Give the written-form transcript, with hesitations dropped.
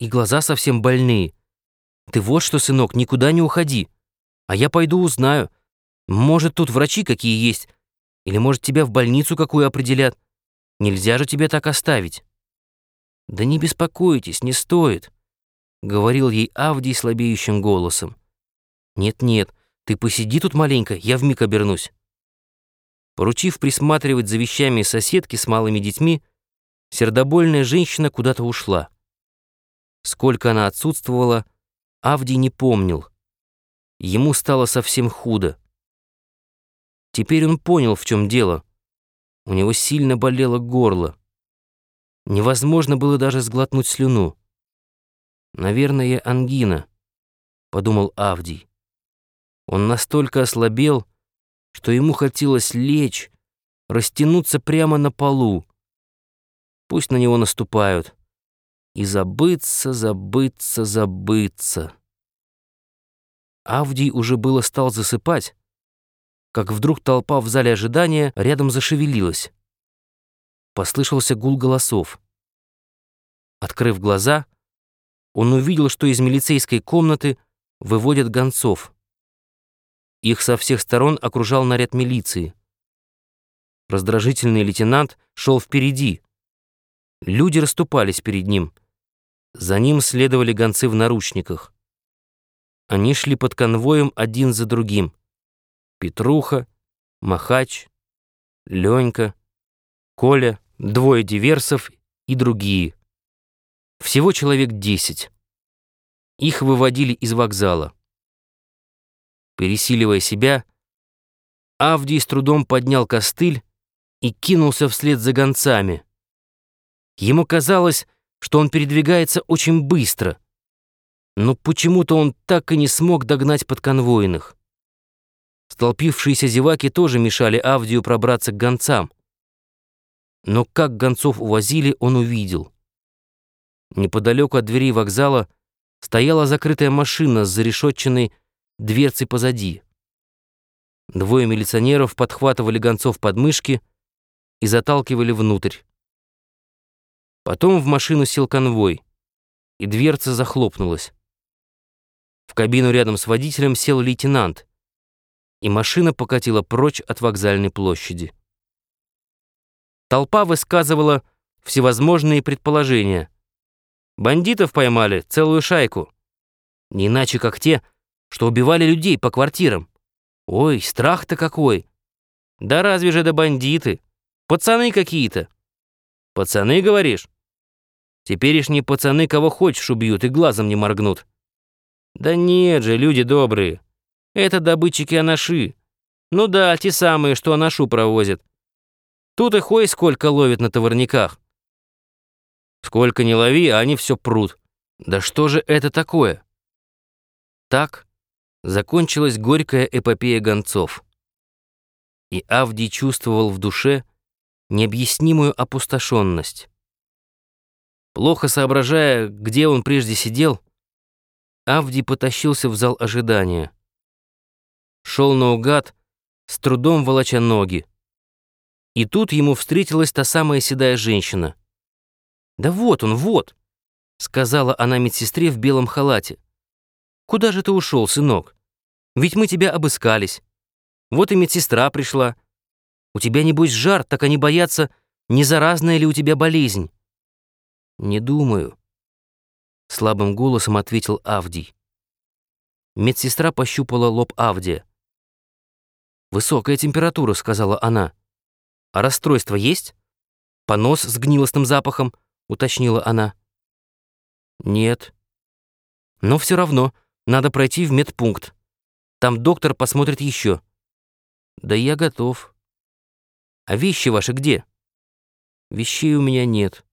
и глаза совсем больные. Ты вот что, сынок, никуда не уходи. А я пойду узнаю. Может, тут врачи какие есть. Или, может, тебя в больницу какую определят. Нельзя же тебя так оставить». «Да не беспокойтесь, не стоит», — говорил ей Авдий слабеющим голосом. «Нет-нет, ты посиди тут маленько, я вмиг обернусь». Поручив присматривать за вещами соседки с малыми детьми, сердобольная женщина куда-то ушла. Сколько она отсутствовала, Авдий не помнил. Ему стало совсем худо. Теперь он понял, в чем дело. У него сильно болело горло. Невозможно было даже сглотнуть слюну. «Наверное, ангина», — подумал Авдий. Он настолько ослабел, что ему хотелось лечь, растянуться прямо на полу. Пусть на него наступают. И забыться, забыться, забыться. Авдий уже было стал засыпать, как вдруг толпа в зале ожидания рядом зашевелилась. Послышался гул голосов. Открыв глаза, он увидел, что из милицейской комнаты выводят гонцов. Их со всех сторон окружал наряд милиции. Раздражительный лейтенант шел впереди. Люди расступались перед ним. За ним следовали гонцы в наручниках. Они шли под конвоем один за другим. Петруха, Махач, Ленька, Коля, двое диверсов и другие. Всего человек 10. Их выводили из вокзала. Пересиливая себя, Авдий с трудом поднял костыль и кинулся вслед за гонцами. Ему казалось, что он передвигается очень быстро, но почему-то он так и не смог догнать подконвойных. Столпившиеся зеваки тоже мешали Авдию пробраться к гонцам. Но как гонцов увозили, он увидел. Неподалеку от дверей вокзала стояла закрытая машина с зарешетченной дверцей позади. Двое милиционеров подхватывали гонцов под мышки и заталкивали внутрь. Потом в машину сел конвой, и дверца захлопнулась. В кабину рядом с водителем сел лейтенант, и машина покатила прочь от вокзальной площади. Толпа высказывала всевозможные предположения. Бандитов поймали, целую шайку. Не иначе, как те, что убивали людей по квартирам. Ой, страх-то какой! Да разве же да бандиты? Пацаны какие-то. Пацаны, говоришь? Теперешние пацаны кого хочешь убьют и глазом не моргнут. Да нет же, люди добрые. Это добытчики анаши. Ну да, те самые, что анашу провозят. Тут их ой сколько ловят на товарниках. Сколько не лови, а они все прут. Да что же это такое? Так закончилась горькая эпопея гонцов. И Авдий чувствовал в душе необъяснимую опустошенность. Плохо соображая, где он прежде сидел, Авдий потащился в зал ожидания. Шел наугад, с трудом волоча ноги. И тут ему встретилась та самая седая женщина. «Да вот он, вот!» — сказала она медсестре в белом халате. «Куда же ты ушел, сынок? Ведь мы тебя обыскались. Вот и медсестра пришла. У тебя, небось, жар, так они боятся, не заразная ли у тебя болезнь». «Не думаю», — слабым голосом ответил Авдий. Медсестра пощупала лоб Авдия. «Высокая температура», — сказала она. «А расстройство есть? Понос с гнилостным запахом?» — уточнила она. «Нет. Но все равно надо пройти в медпункт. Там доктор посмотрит еще». «Да я готов». «А вещи ваши где?» «Вещей у меня нет».